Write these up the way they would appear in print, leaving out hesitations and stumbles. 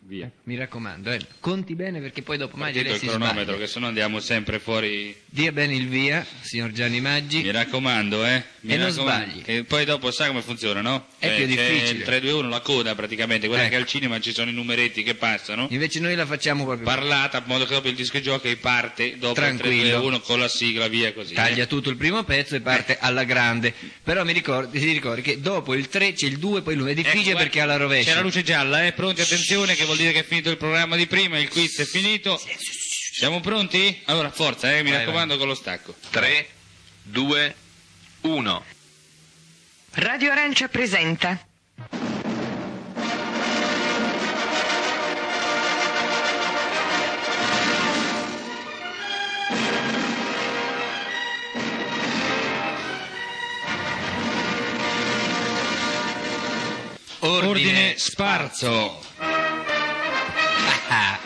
via. Mi raccomando, conti bene perché poi dopo Maggi lei il si cronometro, sbaglia. che sennò andiamo sempre fuori. Dia bene il via, signor Gianni Maggi. Mi raccomando, Mi non raccomando, sbagli. che poi dopo sa come funziona, no? È più c'è difficile. il 3-2-1, la coda praticamente, guarda Ecco. che al cinema ci sono i numeretti che passano. Invece noi la facciamo proprio Parlata, in modo che dopo il disco giochi parte dopo Tranquillo. il 3-2-1 con la sigla, via così. taglia tutto il primo pezzo e parte alla grande. Però ti ricordi che dopo il 3 c'è il 2, poi l'1 è difficile Ecco, perché ha la rovescia. C'è la luce gialla, pronti, attenzione, che vuol dire che è finito il programma di prima, il quiz è finito. Siamo pronti? Allora, forza, mi Vai, raccomando con lo stacco. 3, 2, 1. Radio Arancia presenta Ordine sparso. Ah,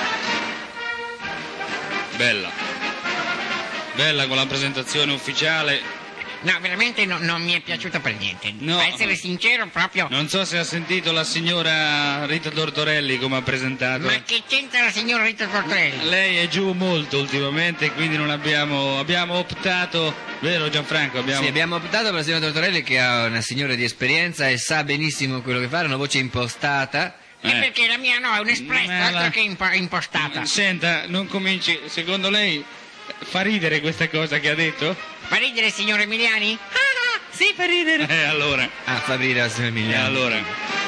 Bella con la presentazione ufficiale. No, veramente non mi è piaciuto per niente. No. Per essere sincero, proprio. Non so se ha sentito la signora Rita Tortorelli come ha presentato. Ma che c'entra la signora Rita Tortorelli? Lei è giù molto ultimamente, quindi non abbiamo optato, vero Gianfranco? sì, abbiamo optato per la signora Tortorelli che ha una signora di esperienza e sa benissimo quello che fare, una voce impostata. Perché la mia no, è un espresso, Ma la- altro che impostata. Senta, non cominci, secondo lei fa ridere questa cosa che ha detto? Fa ridere, signor Emiliani? Sì, fa ridere. Allora, Ah, fa ridere la signora Emiliano. allora.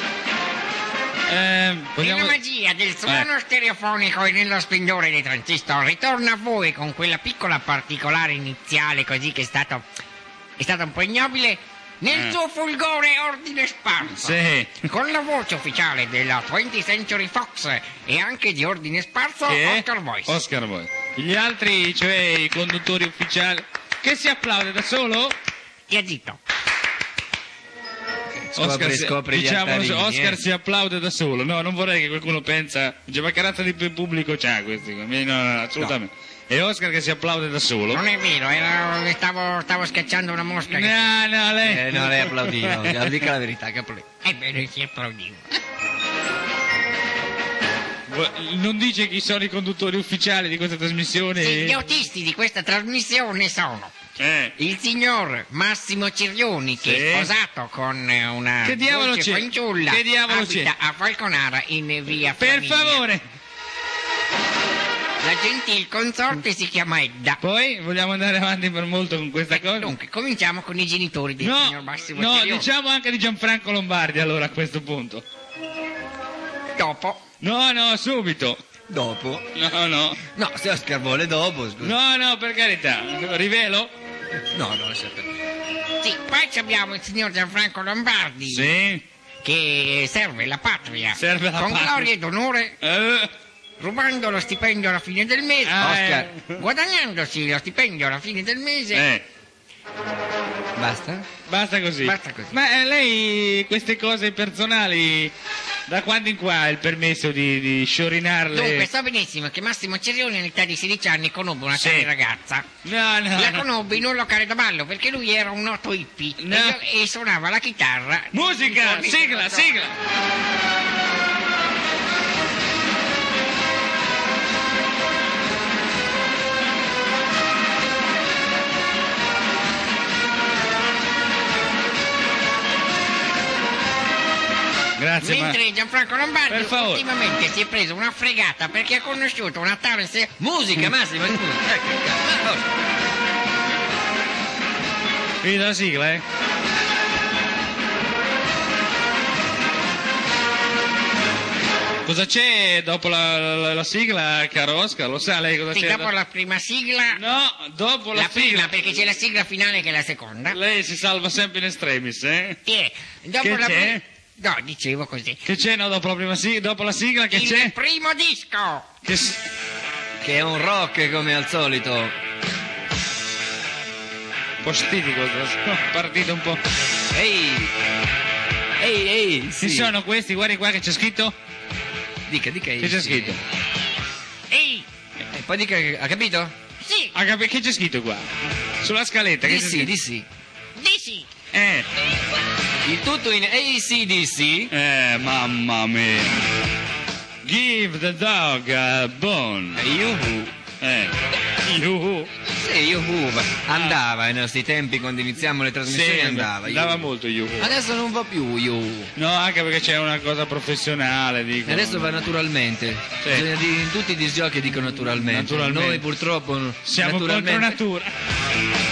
E Vogliamo... la magia del suono stereofonico e nello splendore dei transistor ritorna a voi con quella piccola particolare iniziale così che è stato un po' ignobile nel suo fulgore ordine sparso. Sì. Con la voce ufficiale della 20th Century Fox e anche di ordine sparso Che è? Oscar Voice. Oscar Voice. Gli altri, cioè i conduttori ufficiali, che si applaude da solo? Stia zitto. Scopri gli diciamo, altarini, Oscar si applaude da solo. No, non vorrei che qualcuno pensa, dice, ma che razza di pubblico c'ha questi? No, assolutamente. È Oscar che si applaude da solo. Non è vero, stavo schiacciando una mosca. No, lei. No, lei applaudiva. Dica la verità, Capoli. Ebbene, si applaudiva. Non dice chi sono i conduttori ufficiali di questa trasmissione? Sì, gli autisti di questa trasmissione sono il signor Massimo Cirioni, che Sì. è sposato con una Che diavolo dolce c'è? fanciulla, Che diavolo abita c'è? a Falconara in via Per Flaminia. favore. La gentil consorte si chiama Edda. Poi vogliamo andare avanti per molto con questa cosa? Dunque, cominciamo con i genitori del signor Massimo No, Cirioni. diciamo anche di Gianfranco Lombardi allora a questo punto. Dopo, No, subito. Dopo? No, No, se Oscar vuole dopo, scusa. no, per carità. Rivelo? No, lascia perdere. sì, poi abbiamo il signor Gianfranco Lombardi, Sì. che serve la patria Serve la con patria. gloria ed onore, rubando lo stipendio alla fine del mese, Oscar. guadagnandosi lo stipendio alla fine del mese. Basta? Basta così. Basta così. Ma lei queste cose personali da quando in qua ha il permesso di sciorinarle? Dunque, so benissimo che Massimo Cirioni all'età di 16 anni conobbe una Sì. tale ragazza. No. La conobbe in un locale da ballo perché lui era un noto hippie No. e suonava la chitarra. Musica, sigla. Grazie, Mentre Gianfranco Lombardi Per favore. ultimamente si è preso una fregata perché ha conosciuto una tale Musica, Massimo, scusa. Finita la sigla, Cosa c'è dopo la sigla, caro Oscar? Lo sa lei cosa Sì, c'è? dopo la prima sigla. No, dopo la, La sigla. prima, perché c'è la sigla finale che è la seconda. Lei si salva sempre in extremis, Sì, dopo Che la c'è? No, dicevo così. Che c'è, no, dopo la sigla che Il c'è? primo disco. Che è un rock come al solito. Un po' stitico, partito un po'. Ehi, sì. Chi sono questi? Guardi qua che c'è scritto. Dica, Che c'è scritto? Ehi, Poi dica, ha capito? sì, Che c'è scritto qua? Sulla scaletta, che Di c'è sì, scritto? di sì. dici. Il tutto in ACDC. Mamma mia. Give the dog a bone. Yuhu. Yuhu. Sì, Yuhu. Andava ai nostri tempi quando iniziamo le trasmissioni, Sì, andava. andava Yuhu. molto Yuhu. Adesso non va più Yuhu. No, anche perché c'è una cosa professionale, dico. E adesso va naturalmente. Sì. Bisogna dire, in tutti i disgiochi dicono naturalmente. Naturalmente. Noi purtroppo Siamo naturalmente, contro natura.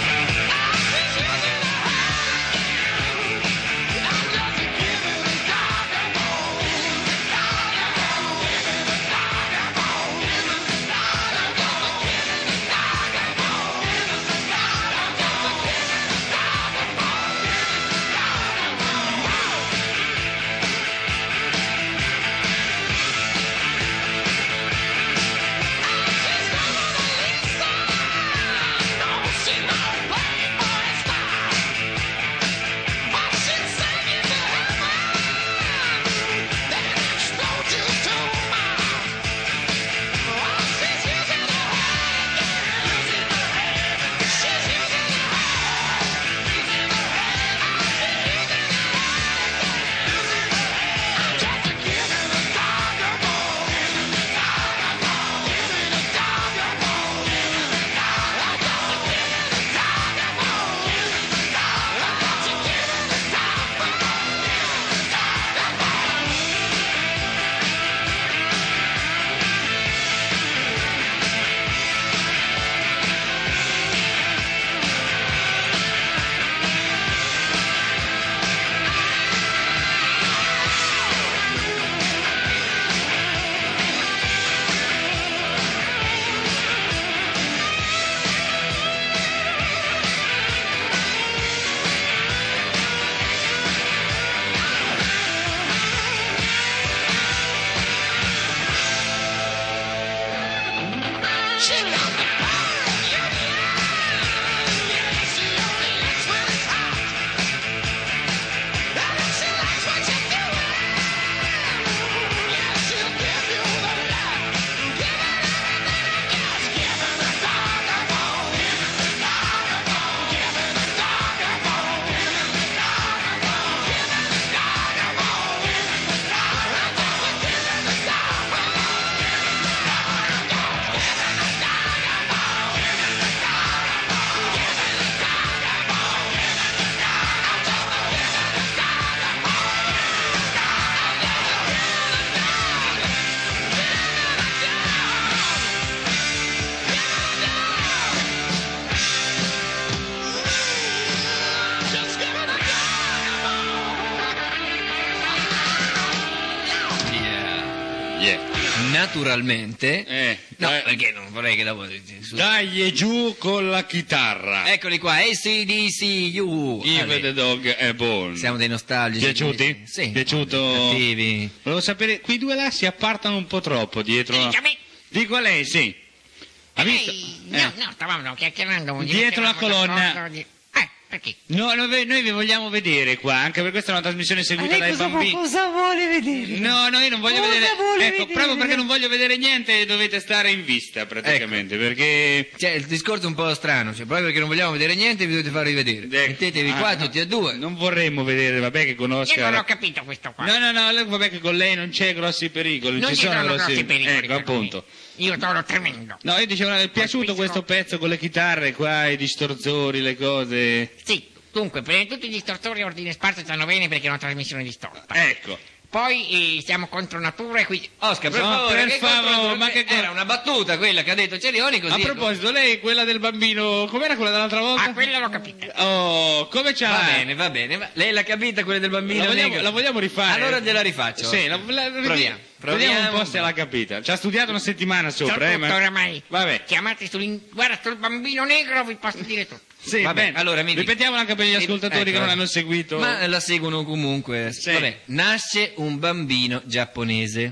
Naturalmente. No, perché non vorrei che dopo. Dai giù con la chitarra. Eccoli qua, ACDC, Yuhu. Give the dog a bone. Siamo dei nostalgici. Piaciuti? Sì. Piaciuto? Cattivi. Volevo sapere, quei due là si appartano un po' troppo dietro. Dica a me. Dico a lei, sì. Ha visto? No, stavamo chiacchierando. Dietro la colonna. Perché? No, noi vi vogliamo vedere qua, anche per questa è una trasmissione seguita dai bambini. Cosa vuole vedere? No, io non voglio Cosa vedere. vuole Ecco, vedere? proprio perché non voglio vedere niente dovete stare in vista praticamente, perché Cioè, il discorso è un po' strano, cioè, proprio perché non vogliamo vedere niente vi dovete far rivedere. Mettetevi qua tutti e due. non vorremmo vedere, vabbè che conosca. Io non ho capito questo qua. No, vabbè che con lei non c'è grossi pericoli, Non ci ci sono sono grossi pericoli. Ecco, per appunto. me. Io sono tremendo. No, io dicevo, è piaciuto questo pezzo con le chitarre qua, i distorsori, le cose. Sì, dunque, prima di tutto i distortori a ordine sparso stanno bene perché è una trasmissione distorta. Ecco. Poi siamo contro natura e quindi... Oscar, per No, favore, per che favore, contro- ma che- era una battuta quella che ha detto Cerioni così. A proposito, lei quella del bambino, com'era quella dell'altra volta? Ah, quella l'ho capita. Oh, come c'ha? Va bene, ma lei l'ha capita quella del bambino negro? La vogliamo rifare? Allora gliela rifaccio. Sì, Proviamo. Vediamo un po' se l'ha capita. Ci ha studiato una settimana sopra, Tutto oramai. Vabbè. Chiamate guarda, sul bambino negro vi posso dire tutto. Sì, Vabbè, bene. allora mi dica. Ripetiamolo anche per gli ascoltatori Ecco, che non hanno seguito. Ma la seguono comunque. Sì. Vabbè, nasce un bambino giapponese.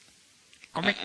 Come?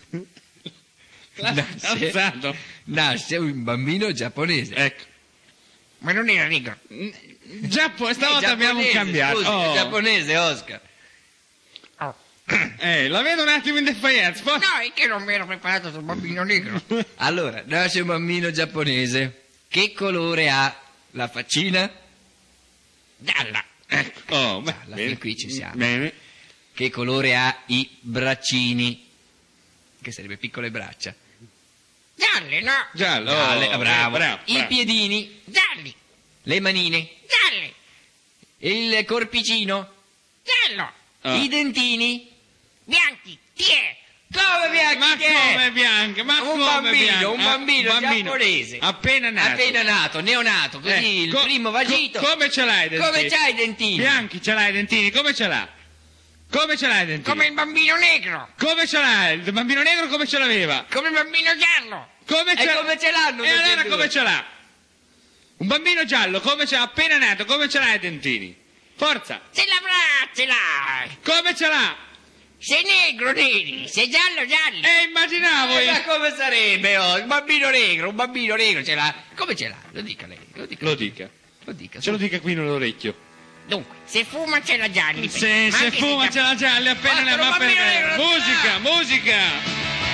L'ha alzato. Nasce un bambino giapponese. Ecco. Ma non era negro. Stavolta abbiamo Giapponese, cambiato. scusi, Oh. è giapponese, Oscar. Oh. La vedo un attimo in defiance. No, è che non mi ero preparato sul bambino negro. Allora, nasce un bambino giapponese. Che colore ha la faccina? Gialla. Ecco. Oh, Alla fin qui ci siamo. Bene. Che colore ha i braccini? Che sarebbe piccole braccia. Gialle, no? Giallo. Gialle, bravo. bravo. I piedini, Gialli, le manine, gialli, il corpicino, giallo, Ah. i dentini. bianchi, tie. Come bianchi? Ma che è? come bianco? Ma Un come bambino, bianco? un bambino giapponese. Appena nato. Appena nato, neonato, così il primo vagito. Come ce l'hai i dentini? Come c'hai i dentini? Bianchi ce l'hai i dentini? Come ce l'ha? Come ce l'hai i dentini? Come il bambino negro, Come ce l'ha? Il bambino negro come ce l'aveva? come il bambino giallo. Come E come ce l'hanno E tutti e allora due? come ce l'ha? Un bambino giallo, come ce l'ha? Appena nato, come ce l'ha i dentini? Forza! Ce l'avrà, ce l'ha. Come ce l'ha? Sei negro, neri, sei giallo, gialli. Immaginavo Ma io. come sarebbe? Oh, un bambino negro ce l'ha. Come ce l'ha? Lo dica lei, lo dica. Lo dica. Lo dica. Ce lo dica qui nell'orecchio. Dunque, se fuma ce l'ha gialli. Se Ma anche fuma se ce l'ha gialli, appena ne Basta, va un per bambino negro non ce musica, l'ha. musica!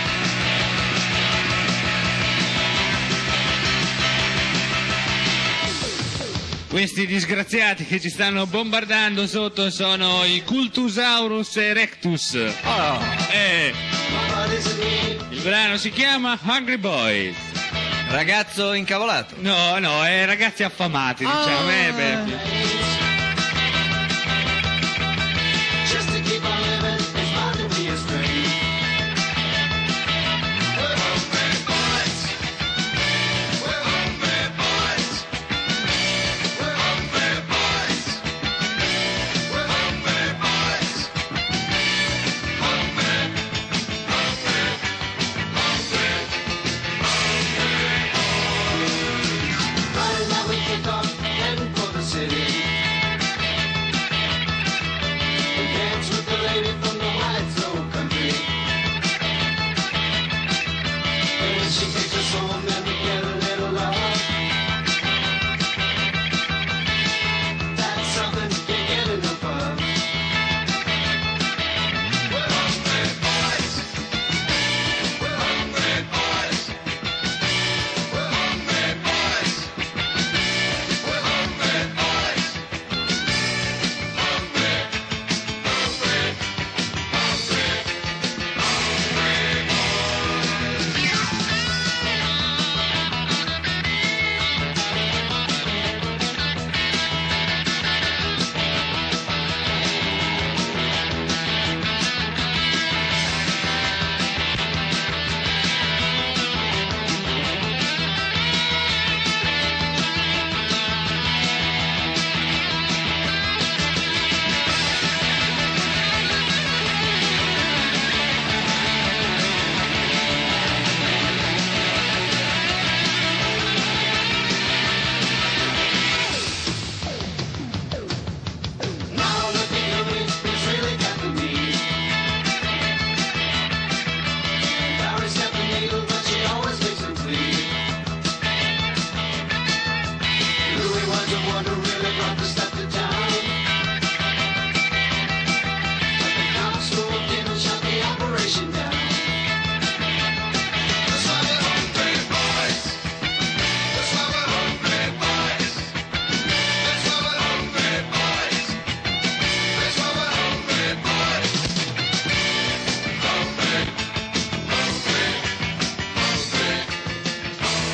Questi disgraziati che ci stanno bombardando sotto sono i Cultusaurus erectus. Oh, Il brano si chiama Hungry Boys. ragazzo incavolato. No, no, è ragazzi affamati, diciamo. Beh. Just to keep on living is bound to be a strain. We're hungry boys. We're hungry boys. We're hungry boys. We're hungry boys. Hungry, hungry, hungry, hungry. Friday night we kick off, heading for the city. Dance with the lady from the white soul country. And when she takes us home, then we get a little love. That's something you can't get enough of. We're hungry boys. We're hungry boys. We're hungry boys. We're hungry boys. Hungry. Now looking at me, it's really got to me. Barry's got the needle, but she always makes him bleed. Louis was the one who really brought the stuff to town. But the cops moved in and shut the operation down. That's why we're hungry boys. That's why we're hungry boys. That's why we're hungry boys. That's why we're hungry boys. Hungry, hungry, hungry,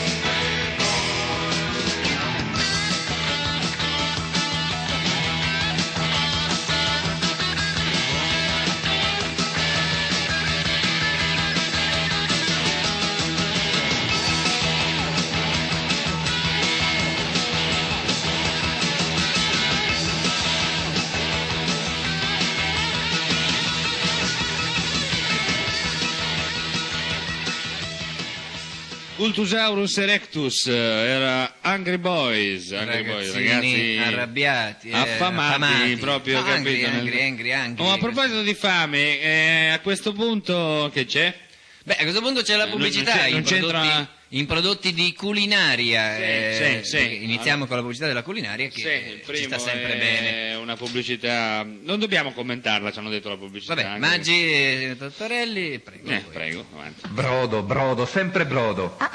Cultusaurus erectus era Hungry Boys, ragazzi arrabbiati, affamati, proprio, angry, capito? angry. Oh, a proposito di fame, a questo punto che c'è? Beh, a questo punto c'è la pubblicità non c'entra- in prodotti di culinaria. Sì. Iniziamo con la pubblicità della culinaria che Sì, il ci primo sta sempre è bene. una pubblicità, non dobbiamo commentarla, ci hanno detto la pubblicità. Vabbè, anche. Maggi e Tortorelli, prego. voi. Prego, avanti. Brodo, sempre brodo.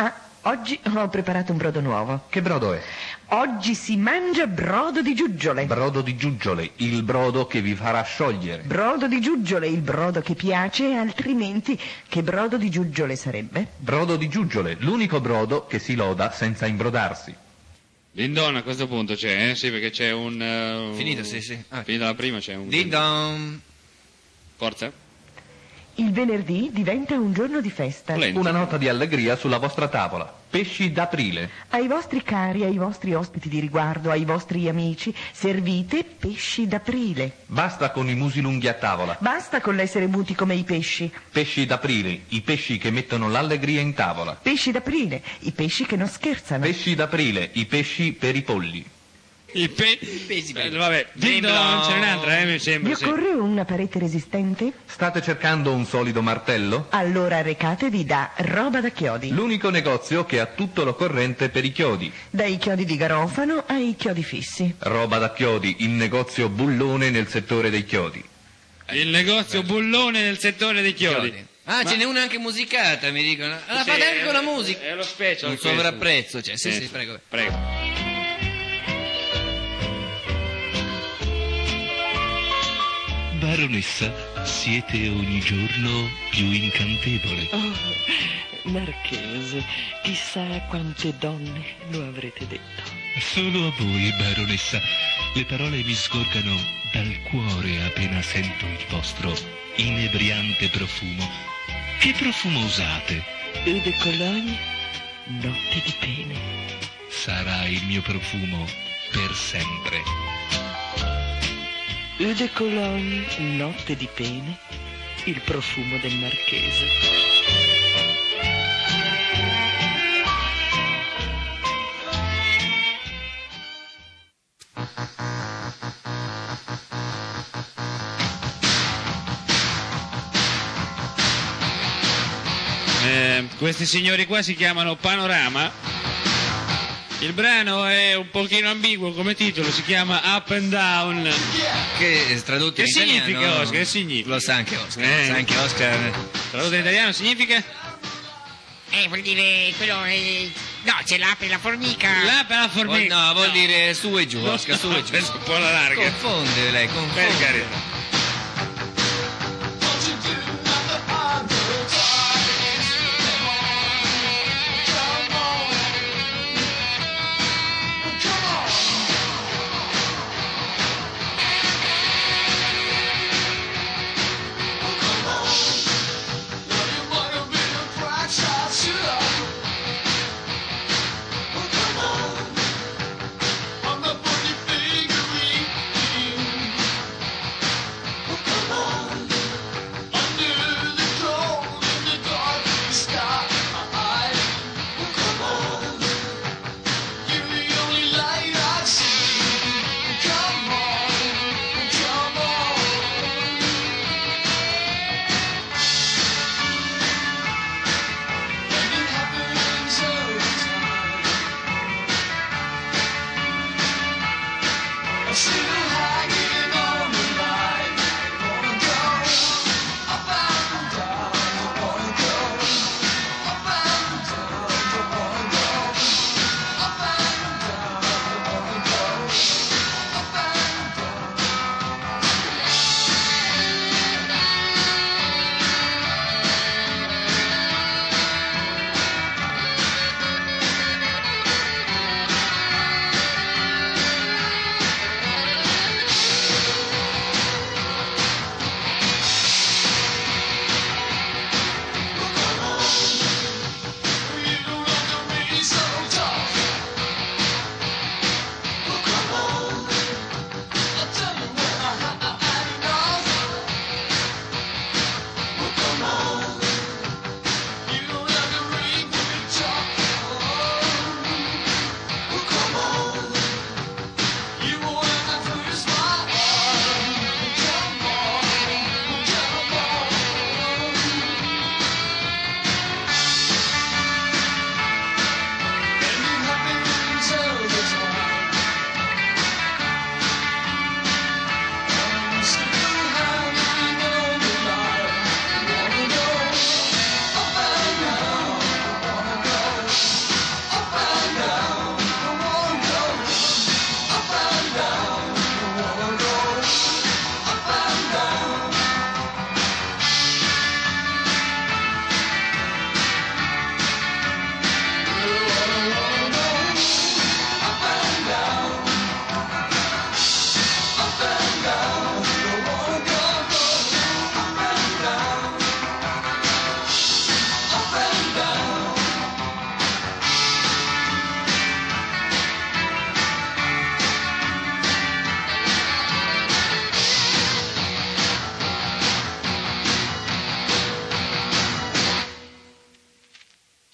Oggi ho preparato un brodo nuovo. Che brodo è? Oggi si mangia brodo di giuggiole. Brodo di giuggiole, il brodo che vi farà sciogliere. Brodo di giuggiole, il brodo che piace, altrimenti che brodo di giuggiole sarebbe? Brodo di giuggiole, l'unico brodo che si loda senza imbrodarsi. Dindon a questo punto c'è, sì, perché c'è Finito, sì, sì. Ah. Finita la prima c'è un... Ding dong. Forza. Il venerdì diventa un giorno di festa. Volenti. Una nota di allegria sulla vostra tavola. Pesci d'aprile. Ai vostri cari, ai vostri ospiti di riguardo, ai vostri amici, servite pesci d'aprile. Basta con i musi lunghi a tavola. Basta con l'essere muti come i pesci. Pesci d'aprile, i pesci che mettono l'allegria in tavola. Pesci d'aprile, i pesci che non scherzano. Pesci d'aprile, i pesci per i polli. Vabbè, Dindon, c'è un'altra, mi sembra, Vi sì. occorre una parete resistente? State cercando un solido martello? Allora recatevi da Roba da Chiodi. L'unico negozio che ha tutto l'occorrente per i chiodi. Dai chiodi di garofano ai chiodi fissi. Roba da chiodi, il negozio bullone nel settore dei chiodi. Il negozio bullone nel settore dei chiodi. Ah, ce n'è una anche musicata, mi dicono. Allora Sì, fate anche con la musica. È lo special. Un questo. sovrapprezzo, cioè, sì, prego. Prego. Baronessa, siete ogni giorno più incantevole. Oh, Marchese, chissà quante donne lo avrete detto. Solo a voi, baronessa. Le parole mi sgorgano dal cuore appena sento il vostro inebriante profumo. Che profumo usate? Eau de Cologne, notte di pene. Sarà il mio profumo per sempre. Eau de Cologne, notte di pene, il profumo del Marchese. Questi signori qua si chiamano Panorama. Il brano è un pochino ambiguo come titolo, si chiama Up and Down. Che tradotto Che in italiano... significa, Oscar? Che significa? Lo sa anche Oscar. Lo sa anche Oscar. Tradotto in italiano significa? Vuol dire quello... No, c'è l'ape e la formica. L'ape e la formica. Vuol dire su e giù, Oscar, su e giù. Penso un po' alla larga. Confonde lei, Per confonde. carità. What you do not the underdog. Come on. Come on. Oh, come on. Well, you wanna be a crack shot shooter. Oh, come on. I'm the funny figurine.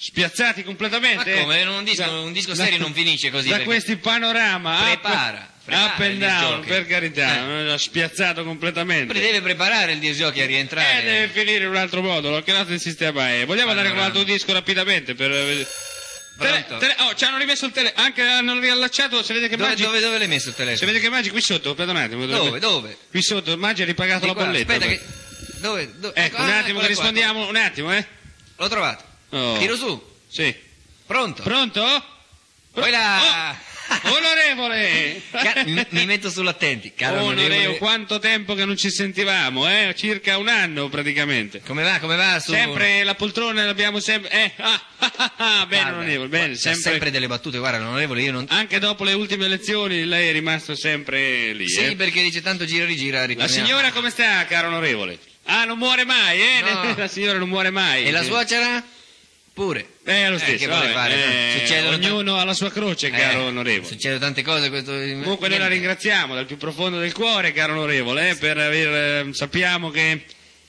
spiazzati Ma completamente. come? Un disco serio non finisce così. Da perché- questi panorama Prepara up and il down, disc per jockey. carità, spiazzato completamente. Deve preparare il disc jockey a rientrare. Deve finire in un altro modo, l'ho chiamato il sistema. Vogliamo andare con Panorama. l'altro disco rapidamente per vedere. Pronto? Ci hanno rimesso il telefono, anche hanno riallacciato, se vede che Maggi. Dove l'hai messo il Se telefono? vede che Maggi qui sotto, aspetta un attimo. Dove? Qui sotto, Maggi ha ripagato Di la qua, bolletta. aspetta poi. che... Dove? Ecco, un attimo che eccola qua. rispondiamo, un attimo, L'ho trovato. Oh. Tiro su. Sì. Pronto? Pronto? Poi la... Oh, onorevole! Mi metto sull'attenti, caro Onorevole, onorevole. quanto tempo che non ci sentivamo, circa un anno praticamente. Come va? Sempre la poltrona l'abbiamo sempre. Bene, Guarda, onorevole, bene, c'ha sempre delle battute, guarda, l'onorevole, io non... Anche dopo le ultime elezioni lei è rimasto sempre lì. Sì, perché dice tanto gira rigira, La ritorniamo. signora come sta, caro onorevole? Ah, non muore mai, No. La signora non muore mai. E la suocera? Pure. Lo stesso, che vuole vabbè, fare? Succedono ognuno ha la sua croce, caro onorevole. Succedono tante cose. Comunque noi la ringraziamo dal più profondo del cuore, caro onorevole, per aver... sappiamo che...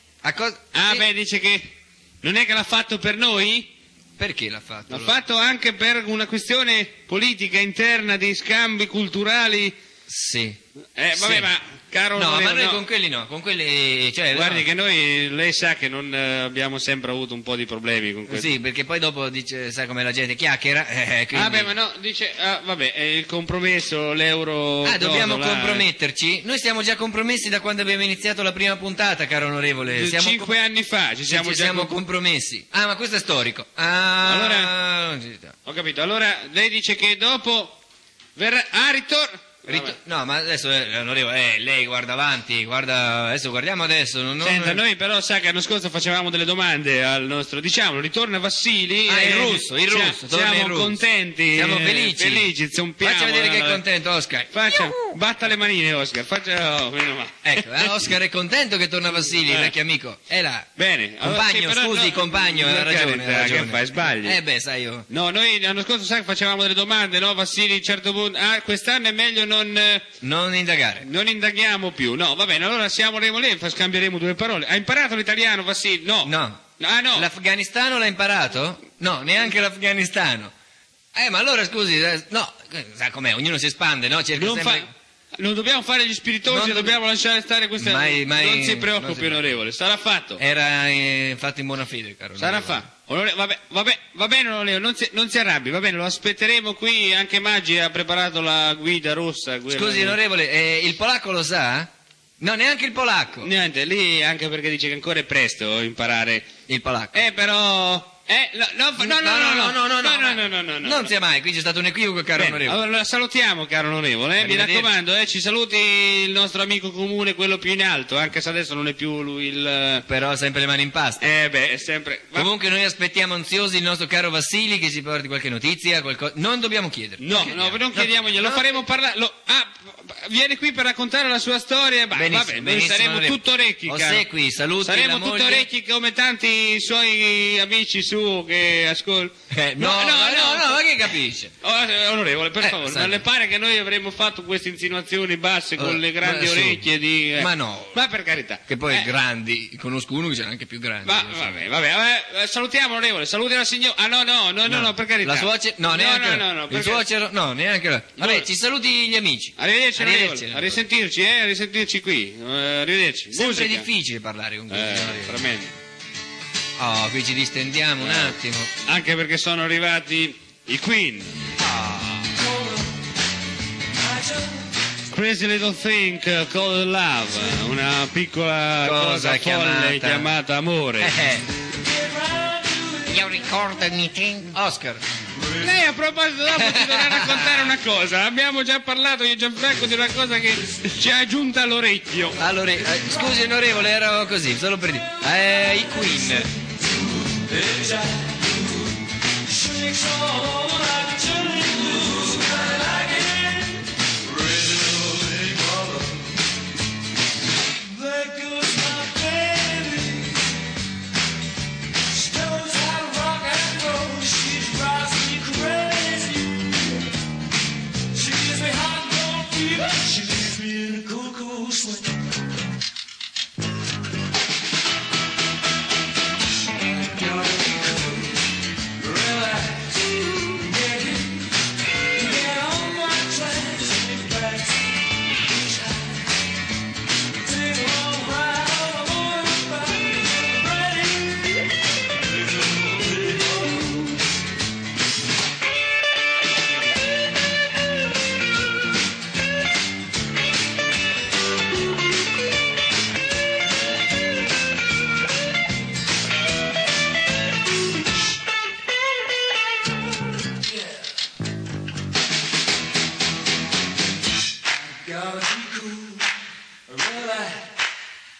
Sì. Dice che non è che l'ha fatto per noi? Perché l'ha fatto? L'ha fatto anche per una questione politica interna di scambi culturali. Sì. Vabbè, Sì. ma caro No, onorevole, ma noi no. con quelli no, con quelli... Cioè, Guardi no. che noi, lei sa che non abbiamo sempre avuto un po' di problemi con questo. Sì, perché poi dopo dice, sai come la gente chiacchiera, quindi... Ma no, dice, il compromesso, l'euro... dobbiamo dollaro, comprometterci? Noi siamo già compromessi da quando abbiamo iniziato la prima puntata, caro onorevole. Siamo 5 anni fa ci siamo già compromessi. Ma questo è storico. Allora- Ho capito, allora lei dice che dopo verrà... ritorno... No, ma adesso, onorevole, lei guarda avanti, adesso guardiamo adesso. Senta, noi però sa che l'anno scorso facevamo delle domande al nostro, diciamo, ritorna Vassili. il russo, torna siamo il russo. contenti. Siamo felici. zompiamo. Faccia vedere che è contento, Oscar. Batta le manine, Oscar, meno male. Ecco, Oscar è contento che torna Vassili, il vecchio amico. È là. Bene. Compagno, Allora, sì, però compagno, ha per ragione. carità, che fai, sbagli. Sai io. No, noi l'anno scorso sa che facevamo delle domande, no, Vassili, a un certo punto... quest'anno è meglio Non indagare. non indaghiamo più. No, va bene, allora siamo lì, scambieremo due parole. Ha imparato l'italiano, Vassili? No. No. No. L'Afganistano l'ha imparato? No, neanche l'Afganistano. Ma allora scusi, no, sa com'è, ognuno si espande, no? Cerca Non dobbiamo fare gli spiritosi, Non dobbiamo lasciare stare queste... Mai- non si non preoccupi, si- onorevole, sarà fatto. Era fatto in buona fede, caro. Sarà onorevole. fatto. Va bene, onorevole, non si arrabbi, va bene, lo aspetteremo qui, anche Maggi ha preparato la guida rossa. Scusi, onorevole, il polacco lo sa? No, neanche il polacco. Niente, lì anche perché dice che ancora è presto imparare. Il polacco. Però... No. Non sia mai, qui c'è stato un equivoco, caro Bene, onorevole. allora la salutiamo, caro onorevole. Mi Arrivederci. raccomando, ci saluti il nostro amico comune, quello più in alto, anche se adesso non è più lui il... Però sempre le mani in pasta. è sempre... Comunque noi aspettiamo ansiosi il nostro caro Vassili che ci porti qualche notizia, qualcosa. Non dobbiamo chiedere. No, non chiediamogli, lo faremo parlare... viene qui per raccontare la sua storia, va bene, noi saremo tutto orecchi, caro. Ossequi, saluti Saremo la tutto moglie. orecchi come tanti suoi amici su che ascoltano. No, ma che capisce? Onorevole, per favore, sai. non le pare che noi avremmo fatto queste insinuazioni basse con le grandi ma su. orecchie di... Ma no. Ma per carità. Che poi grandi, conosco uno che c'era anche più grandi. Vabbè, salutiamo onorevole, saluti la signora... no, per carità. La suocera? No, neanche no, il suocero? No, neanche la... Vabbè, ci saluti gli amici. Arrivederci, onorevole. A risentirci qui. Arrivederci. Sempre Musica. difficile parlare con questi onorevoli. Veramente. Oh, qui ci distendiamo un attimo. Anche perché sono arrivati i Queen. Crazy Little Thing Called Love, una piccola cosa folle chiamata amore. Io ricordo i miei tempi. Oscar. Lei a proposito dopo ci dovrà raccontare una cosa. Abbiamo già parlato io e Gianfranco di una cosa che ci è giunta all'orecchio. Allora, scusi onorevole, ero così, solo per dire. I Queen. She leaves me in a cool, cool sweat. Gotta be cool.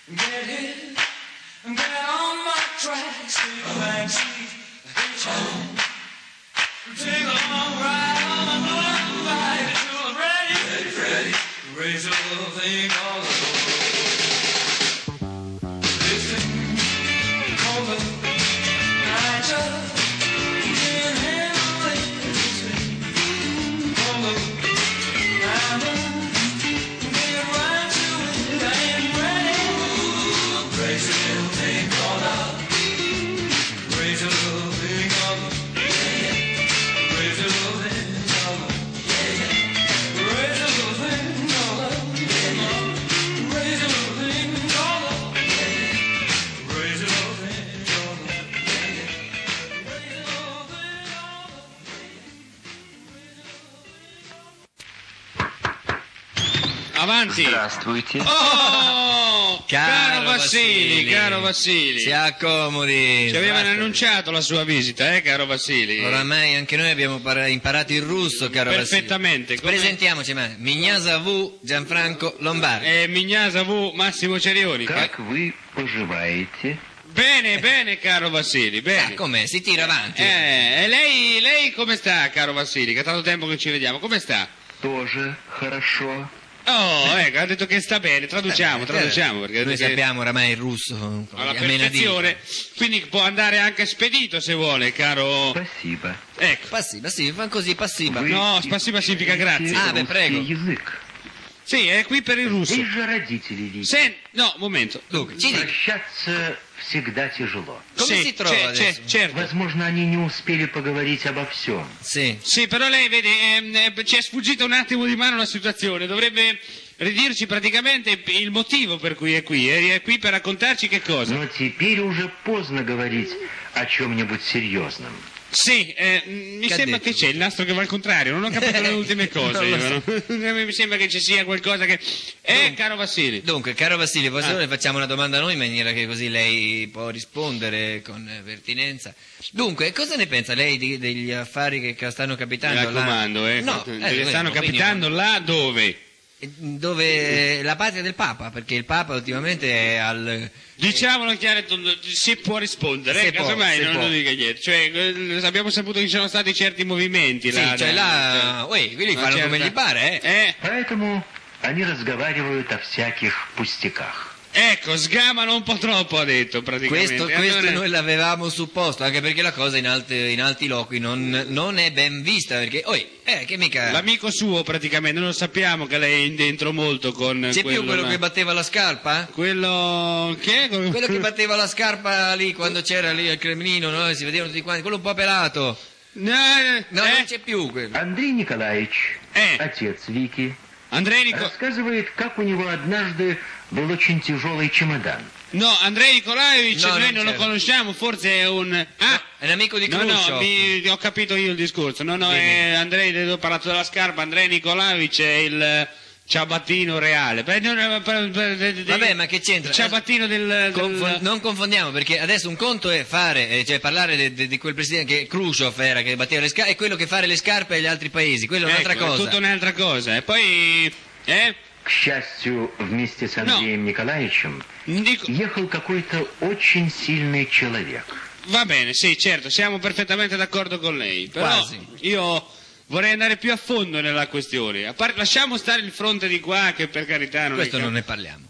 Get hit, get on my tracks, take a back seat, hitchhike. Take a long ride on a motorbike till I'm ready, raise a little thing called a this thing called a Nigel. Can't handle it, this thing called a diamond. Get right to it, I ain't ready. Raise a little thing called a, raise a little thing called a. Raise a little thing called a, raise a little thing called a, raise a little thing called a, raise a little thing called a, raise a little thing. Avanti. Здравствуйте. Oh, caro Vassili. Si accomodi. Ci avevano annunciato la sua visita, caro Vassili. Oramai anche noi abbiamo imparato il russo, caro Perfettamente. Vassili. Presentiamoci, Mignasa V. Gianfranco Lombardi. Mignasa V. Massimo Cerioni. Как вы поживаете? Bene, caro Vassili, bene. Com'è? Si tira avanti. E lei come sta, caro Vassili? Che è tanto tempo che ci vediamo, come sta? Тоже хорошо. Oh, ecco, ha detto che sta bene, traduciamo, perché Noi sappiamo oramai il russo alla a menadito. perfezione, quindi può andare anche spedito se vuole, caro. Спасибо. Ecco. Passiva, sì, fa così, passiva. No, spassiva significa grazie. Ah, beh, prego. Русский язык. Sì, è qui per il russo. Здесь же родители Вики. No, momento. Dunque, ci dica, Прощаться всегда тяжело. come Sì, si trova adesso? certo. Возможно, они не успели поговорить обо всем. Sì. Sì, però lei vede, ci è sfuggita un attimo di mano la situazione, dovrebbe ridirci praticamente il motivo per cui è qui. È qui per raccontarci che cosa. Но теперь уже поздно говорить о чем-нибудь серьезном. Sì, mi Che ha sembra detto? che c'è il nastro che va al contrario, non ho capito le ultime cose. Non lo Io, no? Mi sembra che ci sia qualcosa che. Caro Vassili. Dunque, caro Vassili, le facciamo una domanda a noi in maniera che così lei può rispondere con pertinenza. Dunque, cosa ne pensa lei degli affari che stanno Mi capitando là? raccomando, No, che stanno quindi, capitando là dove? dove la patria del Papa, perché il Papa ultimamente è al... Diciamolo chiaro e tondo, si può rispondere, Si può, casomai si non può. lo dica niente. Cioè, abbiamo saputo che ci sono stati certi movimenti là. Sì, cioè là... quelli una fanno certa- come gli pare, Поэтому они разговаривают о всяких пустяках. Ecco, sgamano un po' troppo, ha detto praticamente. Questo Allora- noi l'avevamo supposto, anche perché la cosa in alti loqui non è ben vista, perché... che mica... L'amico suo praticamente, noi lo sappiamo che lei è in dentro molto con C'è più quello là. che batteva la scarpa? Quello che è? Quello che batteva la scarpa lì quando c'era lì al Cremlino, no? Si vedevano tutti quanti, quello un po' pelato. No, Non c'è più quello. Андрей Николаевич, отец Вики, Andrei рассказывает, как у него однажды был очень тяжелый чемодан. No, Andrei Nikolaevich, No, noi non non lo c'era. conosciamo, forse è un... È un amico di No, Khrushchev. ho capito io il discorso. No, Dimmi. è Andrei, ho parlato della scarpa, Andrei Nikolaevich è il ciabattino reale. Vabbè, ma che c'entra? Il ciabattino del... Non confondiamo, perché adesso un conto è fare, cioè parlare di quel presidente che Khrushchev era, che batteva le scarpe, e quello che fare le scarpe agli altri paesi, quello è un'altra Ecco, cosa. È tutta un'altra cosa. E poi... К счастью, вместе с Андреем Николаевичем Dico... ехал какой-то очень сильный человек. Va bene, sì, certo, siamo perfettamente d'accordo con lei. Però Quasi. io vorrei andare più a fondo nella questione. Lasciamo stare il fronte di qua, che per carità non Questo è... non ne parliamo.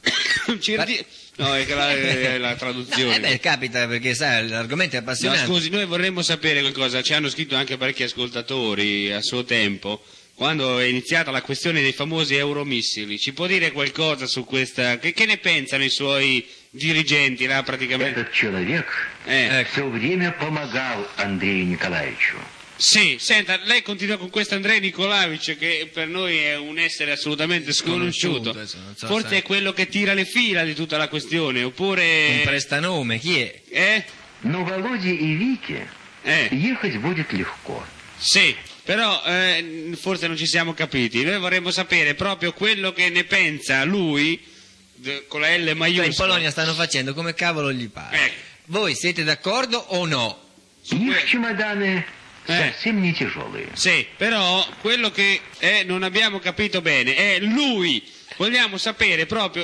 No, è che è la traduzione. Beh, capita, perché sai, l'argomento è No, appassionante. scusi, noi vorremmo sapere qualcosa, ci hanno scritto anche parecchi ascoltatori a suo tempo, quando è iniziata la questione dei famosi euromissili. Ci può dire qualcosa su questa? Che ne pensano i suoi dirigenti là praticamente? Этот человек все время помогал Андрею Николаевичу. Sì, senta, lei continua con questo Andrei Nikolaevich che per noi è un essere assolutamente sconosciuto. Adesso non so Forse se- è quello che tira le fila di tutta la questione, oppure... Un prestanome, chi è? Но Володе и Вике ехать будет легко. Sì, però forse non ci siamo capiti. Noi vorremmo sapere proprio quello che ne pensa lui, con la L Cioè, maiuscola. in Polonia stanno facendo come cavolo gli pare. Ecco. Voi siete d'accordo o no? Их чемоданы совсем не тяжелые. Sì, però quello che non abbiamo capito bene è lui Vogliamo sapere proprio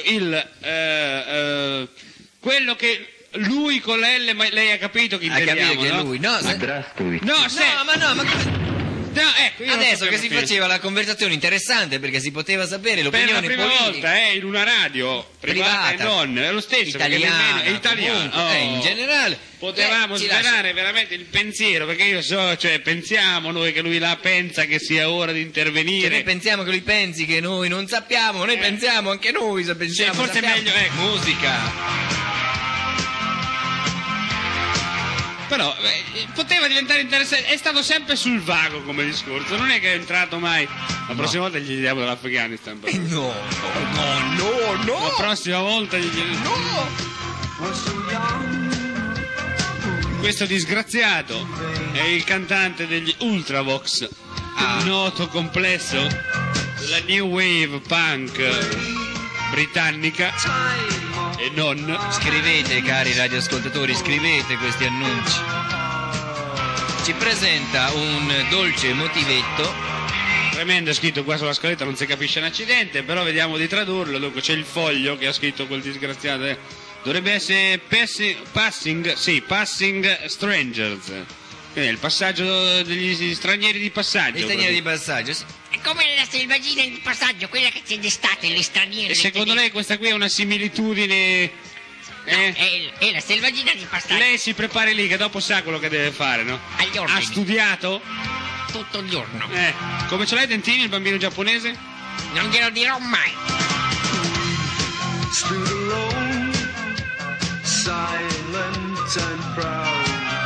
quello che lui con la L, ma lei ha capito che intendiamo, capito che è no? lui, no? Здравствуйте. Ecco, io non Adesso sapevo che si faceva la conversazione interessante perché si poteva sapere per la l'opinione prima politica volta in una radio privata e non, è lo stesso, perché italiana, è italiano. comunque, in generale Potevamo ci svelare veramente il pensiero, perché io so, cioè pensiamo noi che lui là pensa che sia ora di intervenire. noi pensiamo che lui pensi che noi non sappiamo, noi pensiamo anche noi se pensiamo. Sì, forse è sappiamo. meglio, ecco. Musica. Però poteva diventare interessante, è stato sempre sul vago come discorso, non è che è entrato mai. La prossima volta gli diamo dell'Afghanistan. No. La prossima volta gli chiediamo. Questo disgraziato è il cantante degli Ultravox, il noto complesso della new wave punk britannica e non. Scrivete, cari radioascoltatori, scrivete questi annunci. Ci presenta un dolce motivetto. Tremendo, è scritto qua sulla scaletta, non si capisce un accidente, però vediamo di tradurlo. Dunque c'è il foglio che ha scritto quel disgraziato. Dovrebbe essere Passing Strangers. Quindi è il passaggio degli stranieri di passaggio. Gli stranieri di passaggio, sì. È come la selvaggina di passaggio, quella che c'è d'estate, le straniere. E secondo lei questa qui è una similitudine? È la selvaggina di passaggio. Lei si prepari lì che dopo sa quello che deve fare, no? Agli ordini. Ha studiato? Tutto il giorno. Come ce l'hai Dentini, il bambino giapponese? Non glielo dirò mai. Stood alone, silent and proud.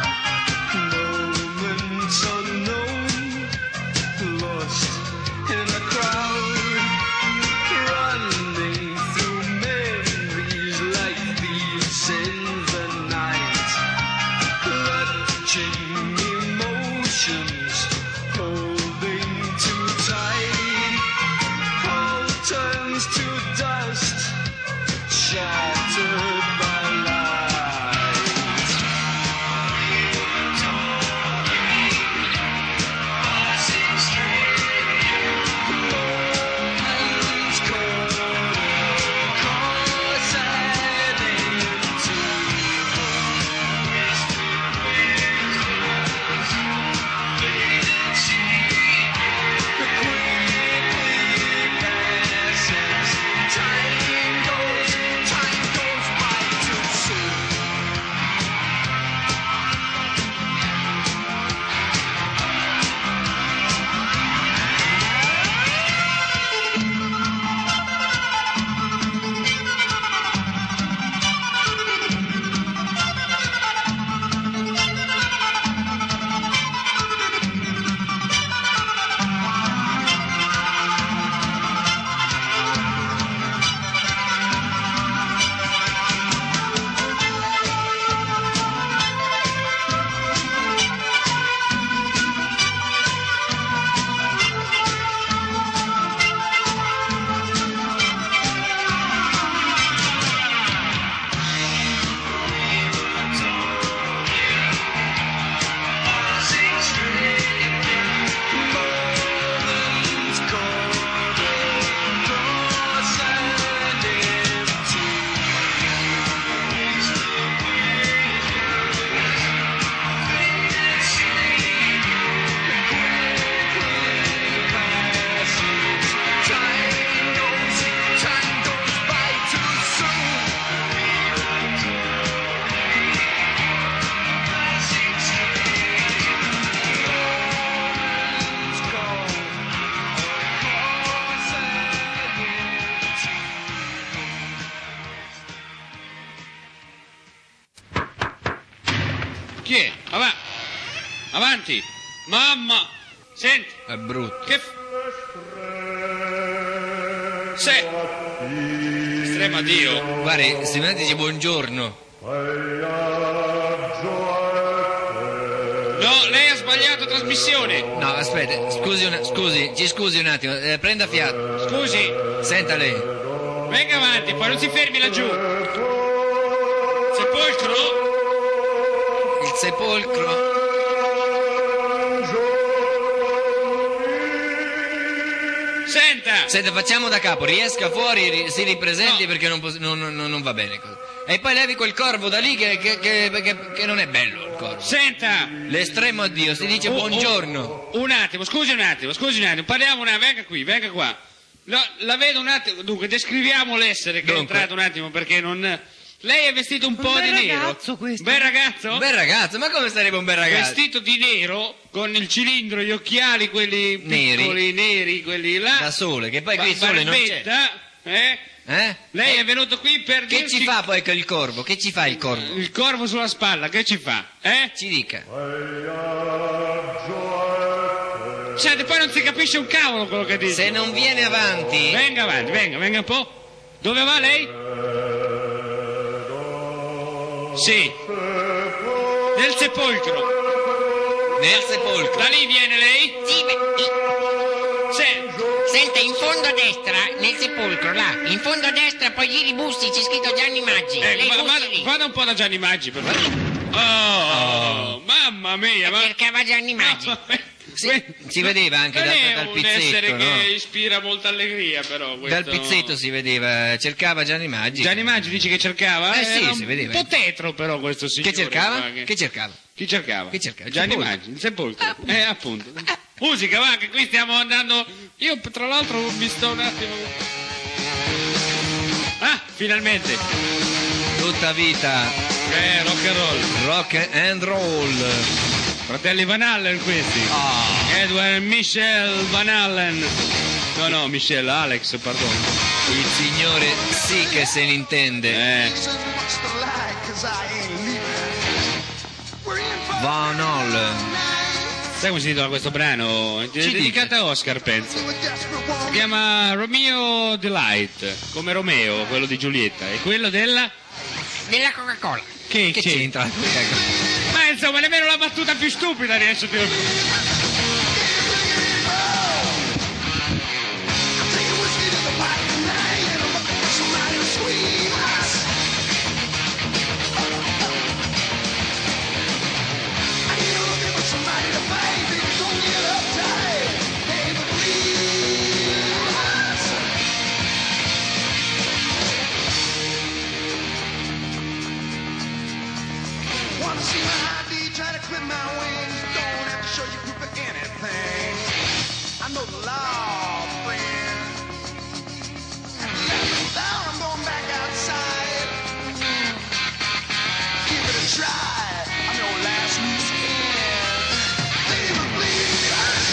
Moments unknown, lost in a crowd, running through memories like thieves in the night, clutching emotions, holding too tight. All turns to dust, shattered by light. Moments caught time goes by too soon. Moments caught across an empty time goes by too soon. Chi è? Avanti! Mamma! Senti! È brutto. Che Se! Estrema Dio! Guarda, se dice buongiorno. No, lei ha sbagliato trasmissione! No, aspetta, ci scusi un attimo, prenda fiato. Scusi! Senta lei. Venga avanti, poi non si fermi laggiù! Sepolcro? Il sepolcro. Senta! Senta, facciamo da capo, riesca fuori, si ripresenti perché non va bene. E poi levi quel corvo da lì che non è bello il corvo. Senta! L'estremo addio, si dice buongiorno. Un attimo, scusi un attimo, parliamo venga qua. La vedo un attimo, dunque, descriviamo l'essere che è entrato un attimo perché non... Lei è vestito un po' di nero. Ragazzo questo. Bel ragazzo? Un bel ragazzo, ma come sarebbe un bel ragazzo? Vestito di nero, con il cilindro, gli occhiali, quelli piccoli, neri, quelli là. Da sole, che poi qui il sole non c'è. Lei è venuto qui per Che dirci... ci fa poi con il corvo? Che ci fa il corvo? Il corvo sulla spalla, che ci fa? Ci dica. Senti, poi non si capisce un cavolo quello che dice. Se non viene avanti... Venga avanti, venga un po'. Dove va lei? Sì. Nel sepolcro. Nel sepolcro. Da lì viene lei? Sì, senta, in fondo a destra, nel sepolcro, là, in fondo a destra, poi giri i bussi, c'è scritto Gianni Maggi. Lei bussi lì. Vada un po' da Gianni Maggi, per favore. Oh, mamma mia. Cercava Gianni Maggi. Si vedeva anche dal un essere pizzetto, no? che ispira molta allegria, però. Dal pizzetto si vedeva, cercava Gianni Maggi. Gianni Maggi dice che cercava? Sì, Era si vedeva. Un po' tetro, però, questo signore. Che cercava? qua, Che cercava? Chi cercava? Che cercava? Il Gianni sepolcro. Maggi, il sepolcro. Appunto. Musica, va, che qui stiamo andando... Io, tra l'altro, mi sto un attimo... Ah, finalmente. Tutta vita. Rock and roll. Rock and roll. Fratelli Van Allen questi. Edward e Michelle Van Allen. No, Michelle, Alex, perdono. Il signore sì che se ne intende. Van Allen. Sai come si intitola questo brano? È dedicato a Oscar, penso. Si chiama Romeo Delight, come Romeo, quello di Giulietta. E quello della Coca-Cola. Che c'entra? Ma insomma, nemmeno la battuta più stupida riesce a tirare. Wanna see my ID, try to clip my wings. Don't have to show you proof of anything. I know the law, friend. Let me down, I'm going back outside. Give it a try. I'm your last loose end. Baby, please.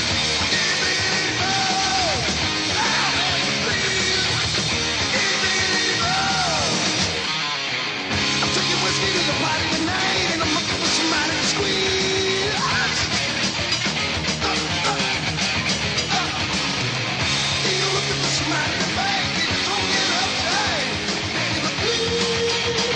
I'm taking whiskey to the party tonight, and I'm looking for somebody to squeeze. You're looking for somebody to bang, and don't get uptight. Baby, please.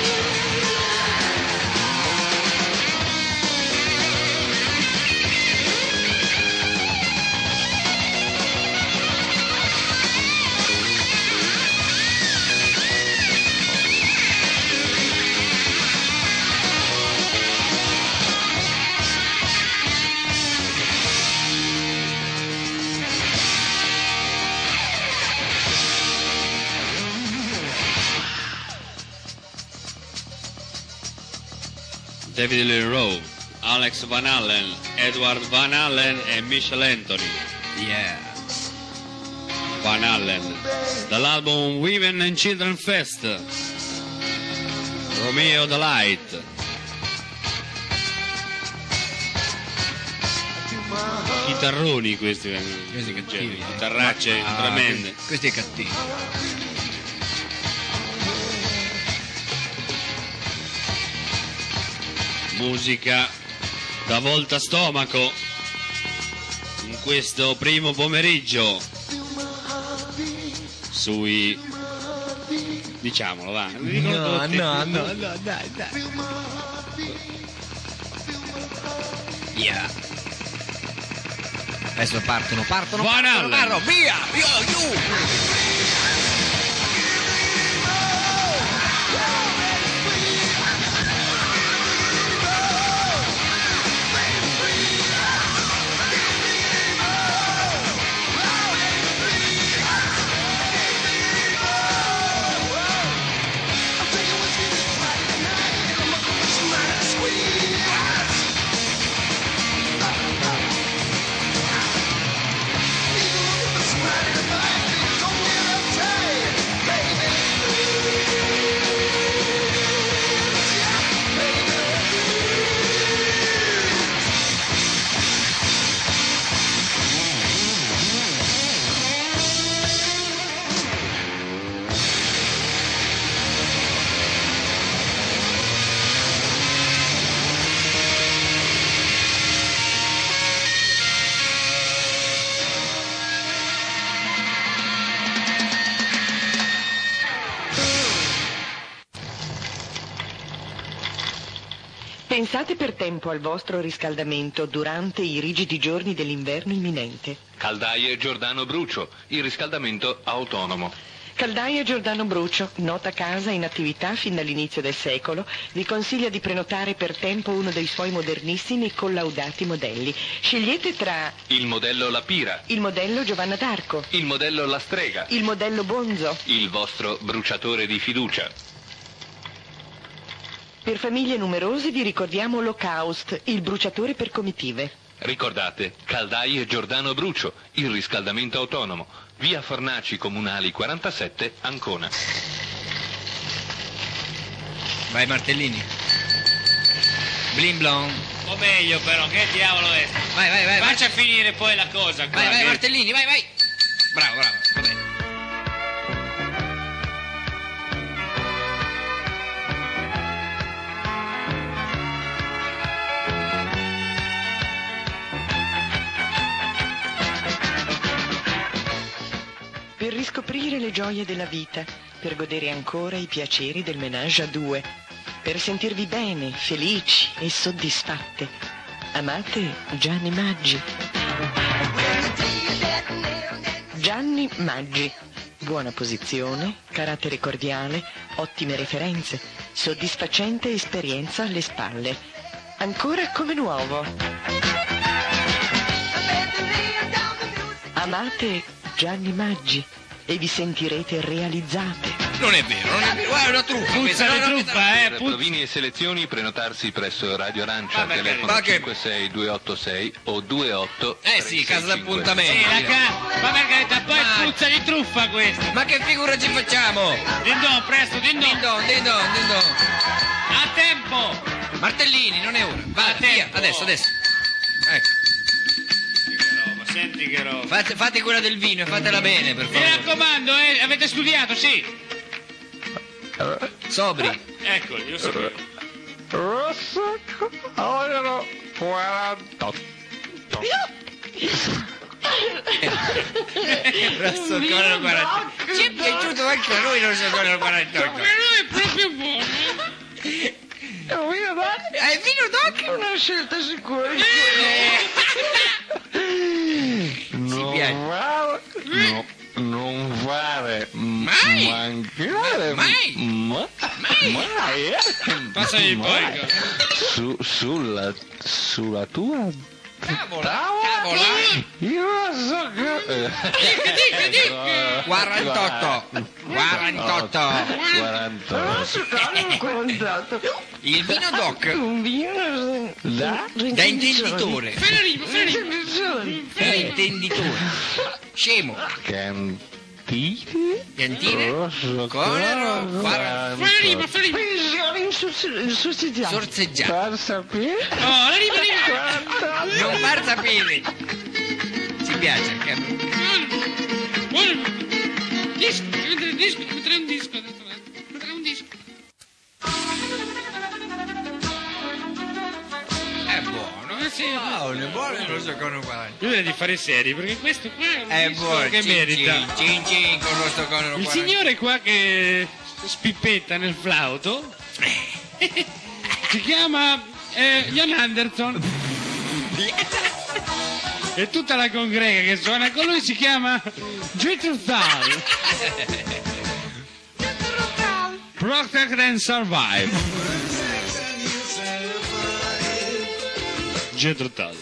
David Lee Roth, Alex Van Allen, Edward Van Allen e Michelle Anthony. Yeah. Van Allen. Dall'album Women and Children Fest. Romeo Delight. Chitarroni questi cattivi. Chitarracce tremende. Questi è cattivi. Musica da volta stomaco in questo primo pomeriggio sui... diciamolo, va. No, dai. Yeah. Adesso partono. Van Allen. Via, giù. Pensate per tempo al vostro riscaldamento durante i rigidi giorni dell'inverno imminente. Caldaie Giordano Brucio, il riscaldamento autonomo. Caldaia Giordano Brucio, nota casa in attività fin dall'inizio del secolo, vi consiglia di prenotare per tempo uno dei suoi modernissimi e collaudati modelli. Scegliete tra Il modello La Pira, il modello Giovanna d'Arco, il modello La Strega, il modello Bonzo. il vostro bruciatore di fiducia. Per famiglie numerose vi ricordiamo l'Holocaust, il bruciatore per comitive. Ricordate, Caldaie Giordano Brucio, il riscaldamento autonomo, via Fornaci Comunali 47, Ancona. Vai Martellini. Blin blon. O meglio però, che diavolo è? Vai. Faccia finire poi la cosa qua. Vai che- Martellini, vai. Bravo, va bene. Per riscoprire le gioie della vita, per godere ancora i piaceri del ménage à deux, per sentirvi bene, felici e soddisfatte. Amate Gianni Maggi. Gianni Maggi. Buona posizione, carattere cordiale, ottime referenze, soddisfacente esperienza alle spalle. Ancora come nuovo. Amate Gianni Maggi e vi sentirete realizzate. Non è vero, guarda, è una truffa. Puzza di truffa, Per provini e selezioni prenotarsi presso Radio Arancia, Ma telefono ma che- 56286 o 28 Sì, casa 365. d'appuntamento. Ma per carità, poi è puzza di truffa questa. Ma che figura ci facciamo? Dindon, presto, dindon. Din don. A tempo. Martellini, non è ora. Va, A via, tempo. adesso. Ecco. Senti che roba. Fate quella del vino e fatela bene, per Mi favore. raccomando, avete studiato, sì. Sobri. Ecco, io sapevo. Rosso coloro 48. Rosso colore 40. Ci è piaciuto anche a noi Rosso colore 48. Però è proprio buono. È vino d'occhio una scelta sicura. Ci piace. Non fare Mai. mancare Mai. mai. Passagli il Mai. poi. Sulla tua Cavola. io so che 48. 48. Il vino doc Un vino Da da intenditore. Da intenditore. Scemo. Cantine Piantine. rosso Coloro 40. pensioni sussidiate. Sorseggiato. per sapere Oh, la riva. Non far sapere. Ci piace anche a me. Buono. Disco, mettere un disco. Mettere un disco. È buono. Sì. Buono, buono il rosso colore 40. Io direi di fare serie, perché questo qua è un È disco buono. che merita. Cin con rosso colore 40. Il signore qua che spippetta nel flauto si chiama Ian Anderson e tutta la congrega che suona con lui si chiama Jethro Tull. Protect and Survive. Jethro Tull.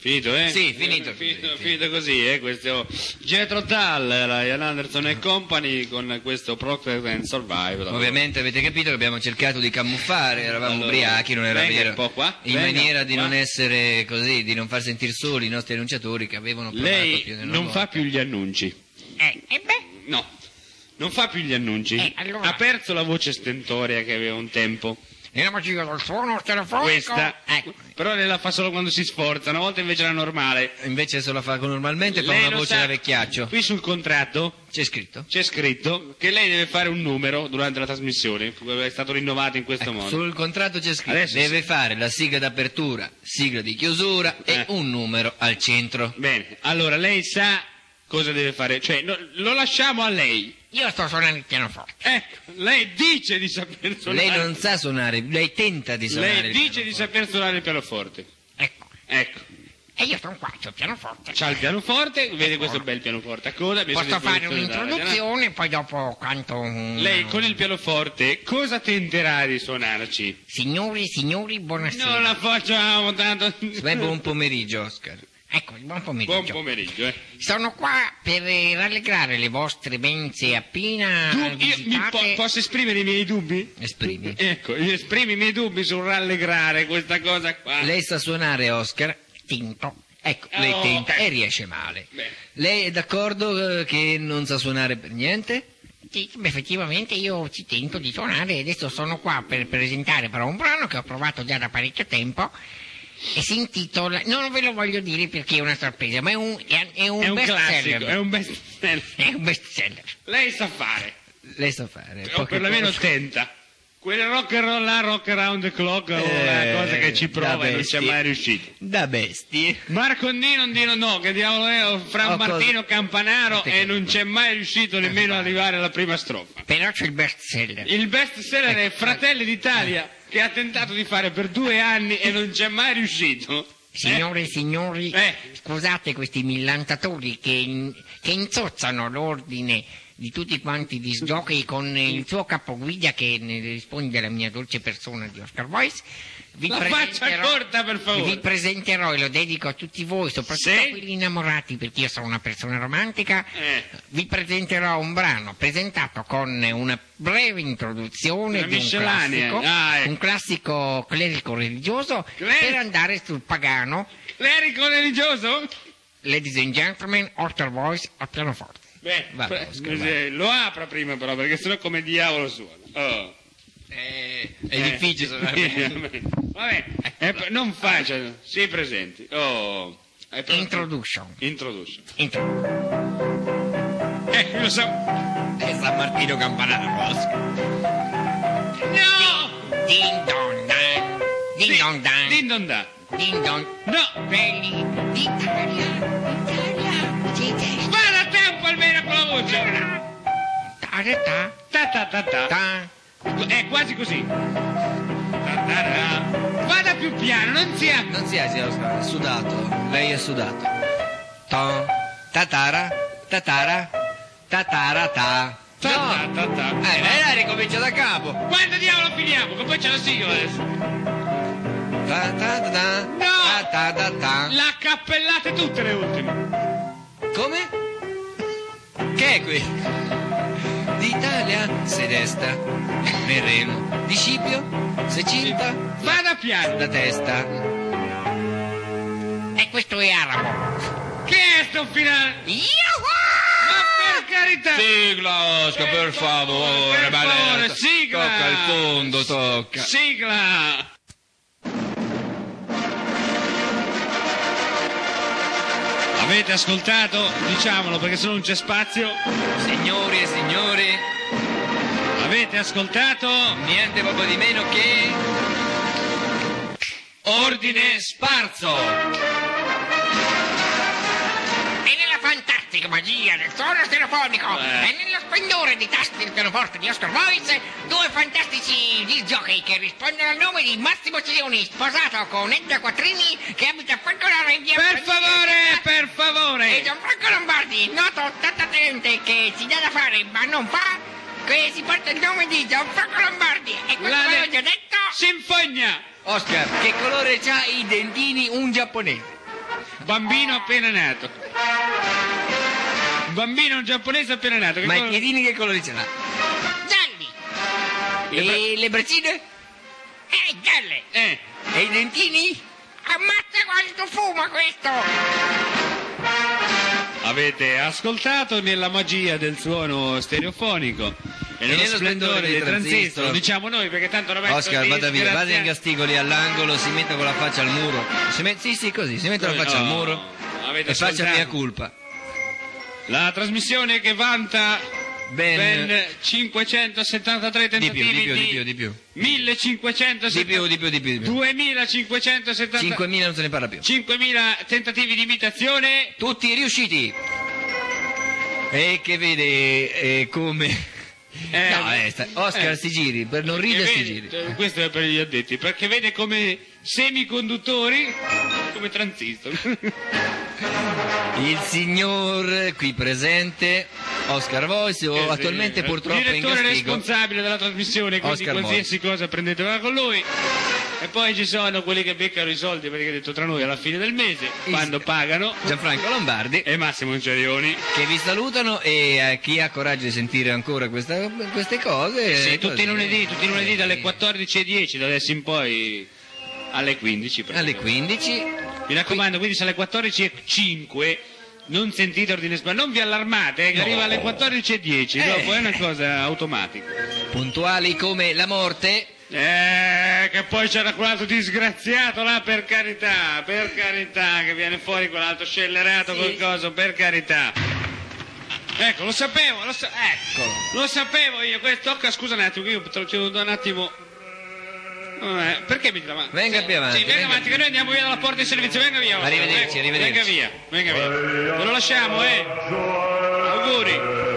Finito, eh? Sì, finito. Finito così, questo Jethro Tull, la Ian Anderson e Company con questo Procter and Survive. Ovviamente avete capito che abbiamo cercato di camuffare, eravamo ubriachi, non era venga vero. un po' qua, in venga maniera di qua. non essere così, di non far sentire soli i nostri annunciatori che avevano provato Lei più di una non volta. fa più gli annunci. E beh, No, non fa più gli annunci. allora? Ha perso la voce stentoria che aveva un tempo. nella magia del suono telefonico. Questa, Ecco. però lei la fa solo quando si sforza, una volta invece era normale. Invece se la fa normalmente fa Lei una lo voce sa, da vecchiaccio. Qui sul contratto C'è scritto? c'è scritto che lei deve fare un numero durante la trasmissione, è stato rinnovato in questo modo. Sul contratto c'è scritto Adesso deve sì. fare la sigla d'apertura, sigla di chiusura e un numero al centro. Bene, allora lei sa cosa deve fare, cioè lo lasciamo a lei. Io sto suonando il pianoforte. Ecco, lei dice di saper suonare. Lei non sa suonare, lei tenta di suonare. Lei il dice di pianoforte. saper suonare il pianoforte. Ecco. Ecco. E io sono qua, c'ho il pianoforte. C'ha il pianoforte, vede questo bel pianoforte a coda. messo a Posso fare disposizione dalla un'introduzione, poi dopo canto un... Diana. Lei con il pianoforte cosa tenterà di suonarci? Signori, buonasera. Non la facciamo tanto. Beh, buon pomeriggio, Oscar. Ecco, buon pomeriggio. Buon pomeriggio, Sono qua per rallegrare le vostre mense appena Io visitate. posso esprimere i miei dubbi? Esprimi. Ecco, io esprimo i miei dubbi sul rallegrare questa cosa qua. Lei sa suonare, Oscar? Tinto. Ecco, lei Oh, tenta e riesce male. Beh. Lei è d'accordo che non sa suonare per niente? Sì, beh, effettivamente io ci tento di suonare e adesso sono qua per presentare però un brano che ho provato già da parecchio tempo e si intitola, non ve lo voglio dire perché è una sorpresa, ma è un È un best classico, seller. è un best seller. È un best seller. Lei sa fare, Lei sa fare. o poche perlomeno cose. tenta. Quel rock and roll là, rock around the clock, o la cosa che ci prova da e non c'è bestie. mai riuscito. Da bestie. Marcondino, no, che diavolo è? Fra Oh, Martino cosa? Campanaro e non c'è mai riuscito nemmeno ad arrivare alla prima strofa. Però c'è il best seller. Il best seller è Fratelli d'Italia, che ha tentato di fare per 2 anni e non c'è mai riuscito. Signore e signori, Eh. scusate questi millantatori che insozzano l'ordine di tutti quanti i disgiochi con il suo capoguida che ne risponde alla mia dolce persona di Oscar Voice. Vi La faccia corta, per favore. Vi presenterò e lo dedico a tutti voi, soprattutto Sì? a quelli innamorati, perché io sono una persona romantica. Eh. Vi presenterò un brano presentato con una breve introduzione Una di un miscellanea. classico, Ah, ecco. un classico clerico religioso per andare sul pagano. Clerico religioso? Ladies and gentlemen, Oscar Voice al pianoforte. Beh, Va, Oscar, lo apra prima però, perché sennò come diavolo suona. Oh. È difficile suonare. Vabbè, non faccia, si presenti. Oh. È proprio- Introduction. Introduction. Intro- Lo so. È San Martino Campanaro, Oscar. No! Ding dong dan, ding dong dan, Din don da. ding dong. No! Belli d'Italia, Vada a tempo almeno con la voce. ta Ta ta ta ta. ta. È quasi così. Ta ta ta. Vada più piano, non sia. Non si agita, Oscar, è sudato. Lei è sudato. Ta, tatara, tatara, tatara ta. Ta ta ta ta. Lei ricomincia da capo. Quando diavolo finiamo? Che poi c'è la sigla adesso. Ta ta ta ta. No! Ta ta ta ta. La cappellate tutte le ultime. Come? Che è qui? D'Italia, sei destra. Nel remo. Di Scipio, sei cinta. Vada piano. La testa. E questo è arabo. Che è sto finale? Ma per carità. Sigla, Oscar, per favore. Per favore, maledetta. sigla. Tocca il fondo, tocca. Sigla. Avete ascoltato? Diciamolo perché se no non c'è spazio. Signori e signori, Avete ascoltato? niente proprio di meno che... Ordine Sparso. E nella fantastica magia del suono telefonico e nello splendore dei tasti del pianoforte di Oscar Voice, 2 fantastici disjockey che rispondono al nome di Massimo Cilioni, sposato con Edda Quattrini, che abita a Francolaro in via... Per favore, per E favore. Gianfranco Lombardi, noto tattatente che si dà da fare ma non fa, che si porta il nome di Gianfranco Lombardi. E questo La- l'ho già detto. Sinfonia. Oscar, che colore c'ha i dentini un giapponese? bambino appena nato. Bambino giapponese appena nato. Ma i piedini che colori ce l'ha? Gialli. E le braccine? Gialle. E i dentini? Ammazza quanto fuma questo! Avete ascoltato nella magia del suono stereofonico e nello splendore dei transistor. Lo diciamo noi perché tanto ormai Oscar, vada via, vada in castigo lì all'angolo, si mette con la faccia al muro. Sì, così, si mette la faccia al muro avete e faccia ascoltato mia colpa. La trasmissione che vanta ben 573 tentativi di più. 1570 Di più. 2570 5.000 non se ne parla più. 5.000 tentativi di imitazione, Tutti riusciti. E che vede come... Oscar si giri, per non ridere si giri. Questo è per gli addetti, perché vede come semiconduttori, come transistor. Il signor qui presente, Oscar Voice, attualmente purtroppo in direttore castigo. responsabile della trasmissione, quindi Oscar qualsiasi cosa prendetela con lui. E poi ci sono quelli che beccano i soldi, perché ho detto tra noi alla fine del mese, quando pagano, Gianfranco Lombardi e Massimo Ingerioni, che vi salutano, e a chi ha coraggio di sentire ancora queste cose, sì, tutti così, i lunedì dalle 14:10, da adesso in poi alle 15. alle 15. Mi raccomando, quindi se alle 14:05 non sentite ordine sbagliato, non vi allarmate, che arriva alle 14:10, dopo è una cosa automatica. Puntuali come la morte. Che poi c'era quell'altro disgraziato là, per carità, che viene fuori quell'altro scellerato col coso, per carità. Ecco, lo sapevo io, questo tocca, scusa un attimo, che io te lo cedo un attimo. Perché mi davanti? Venga più avanti. Sì, venga avanti, che noi andiamo via dalla porta di servizio, venga via. Arrivederci. Venga via. Ve lo lasciamo, Auguri.